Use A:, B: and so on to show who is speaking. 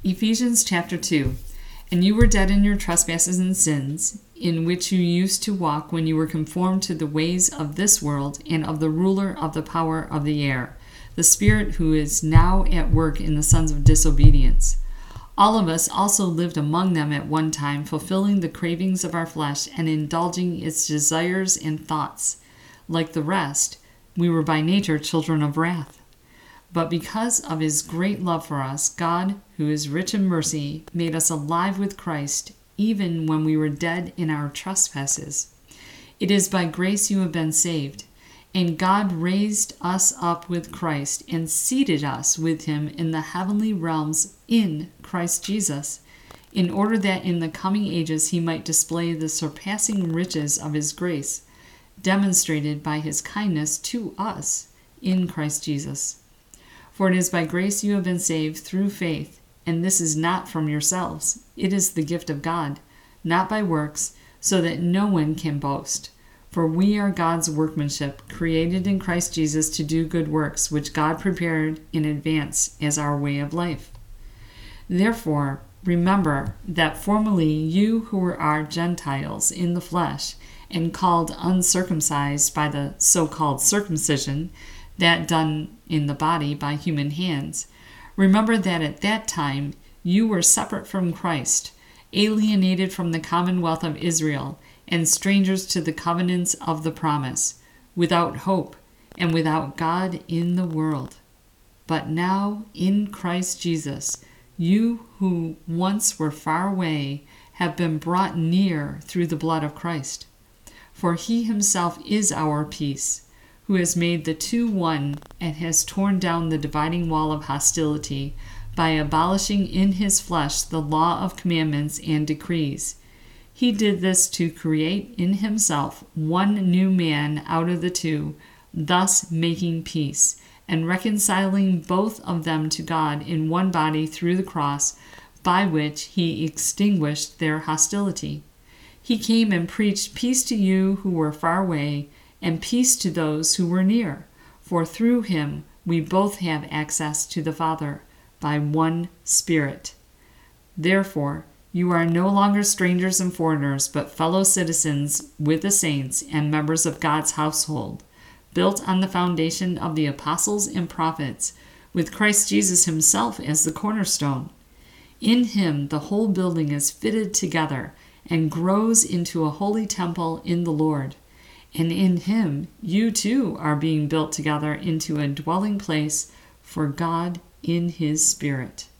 A: Ephesians chapter 2. And you were dead in your trespasses and sins, in which you used to walk when you were conformed to the ways of this world and of the ruler of the power of the air, the Spirit who is now at work in the sons of disobedience. All of us also lived among them at one time, fulfilling the cravings of our flesh and indulging its desires and thoughts. Like the rest, we were by nature children of wrath. But because of his great love for us, God, who is rich in mercy, made us alive with Christ, even when we were dead in our trespasses. It is by grace you have been saved. And God raised us up with Christ and seated us with him in the heavenly realms in Christ Jesus, in order that in the coming ages he might display the surpassing riches of his grace, demonstrated by his kindness to us in Christ Jesus. For it is by grace you have been saved through faith, and this is not from yourselves. It is the gift of God, not by works, so that no one can boast. For we are God's workmanship, created in Christ Jesus to do good works, which God prepared in advance as our way of life. Therefore, remember that formerly you who are Gentiles in the flesh, and called uncircumcised by the so-called circumcision, that done in the body by human hands, remember that at that time you were separate from Christ, alienated from the commonwealth of Israel, and strangers to the covenants of the promise, without hope and without God in the world. But now, in Christ Jesus, you who once were far away have been brought near through the blood of Christ. For he himself is our peace, who has made the two one and has torn down the dividing wall of hostility by abolishing in his flesh the law of commandments and decrees. He did this to create in himself one new man out of the two, thus making peace, and reconciling both of them to God in one body through the cross, by which he extinguished their hostility. He came and preached peace to you who were far away, and peace to those who were near. For through him we both have access to the Father, by one Spirit. Therefore, you are no longer strangers and foreigners, but fellow citizens with the saints and members of God's household, built on the foundation of the apostles and prophets, with Christ Jesus himself as the cornerstone. In him the whole building is fitted together and grows into a holy temple in the Lord. And in him you too are being built together into a dwelling place for God in his Spirit.